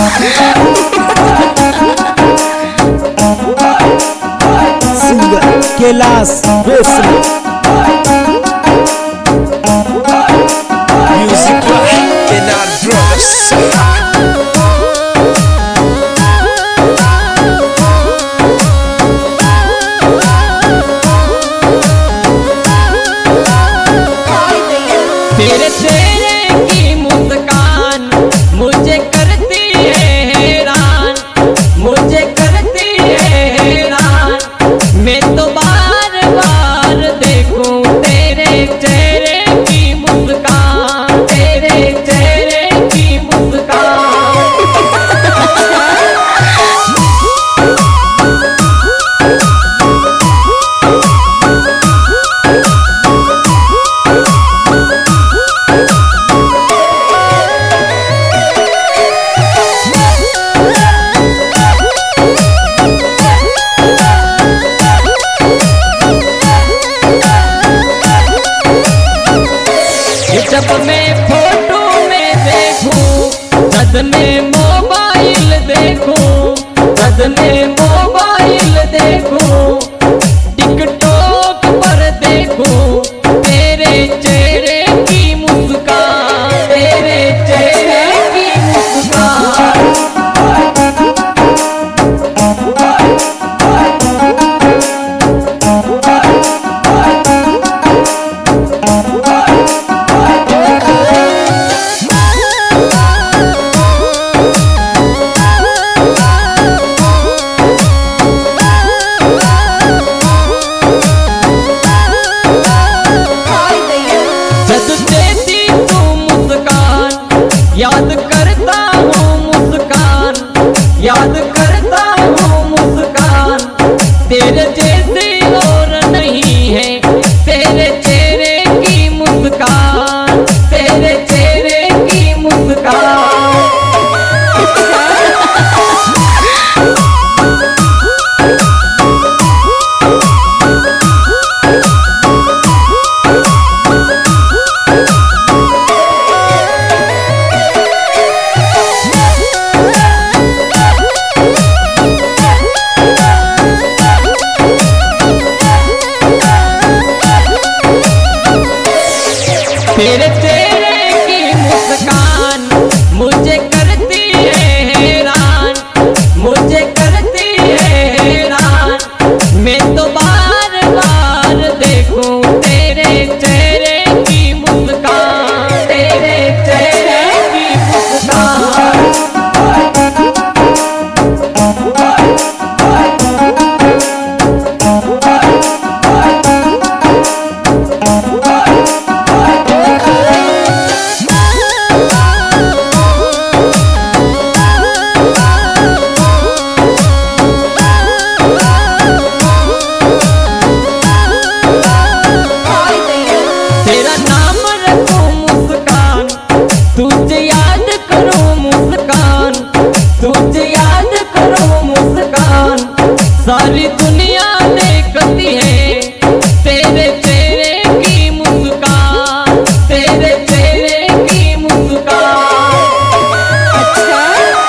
Singer Kailash Roshan Music in our brothers. तेरे चेहरे की मुस्कान मुझे करती है हैरान, मुझे करती है हैरान। मैं तो बार बार देखूं तेरे चेहरे की मुस्कान, तेरे चेहरे की मुस्कान। जब मैं फोटो में देखूं, जद में मोबाइल देखूं, जद में मोबाइल देखूं, टिकटॉक पर देखूं तेरे चेहरे की मुस्कान, तेरे चेहरे की मुस्कान। याद करता हूँ मुस्कान, याद करता हूँ मुस्कान, तेरे जैसे और नहीं है तेरे चेहरे की मुस्कान, तेरे चेहरे की मुस्कान। तेरे चेहरे की मुस्कान मुझे करती है हैरान, मुझे करती है हैरान। मैं तो बार बार देखूं तेरे चेहरे की मुस्कान, तेरे चेहरे की मुस्कान। तेरा नाम रखूं मुस्कान, तुझे याद करूं मुस्कान, तुझे याद करूं मुस्कान। सारी दुनिया देखती है तेरे चेहरे की मुस्कान, तेरे चेहरे की मुस्कान। अच्छा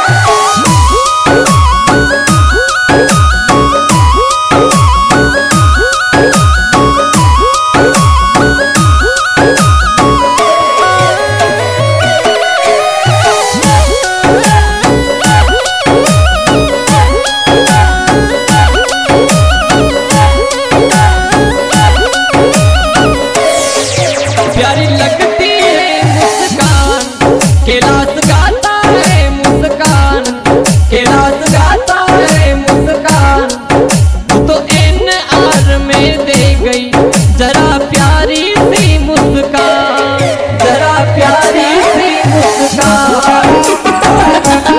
प्यारी लगती है मुस्कान, कैलाश गाता है मुस्कान, कैलाश गाता है मुस्कान। तू तो NR में दे गई जरा प्यारी सी मुस्कान, जरा प्यारी सी मुस्कान।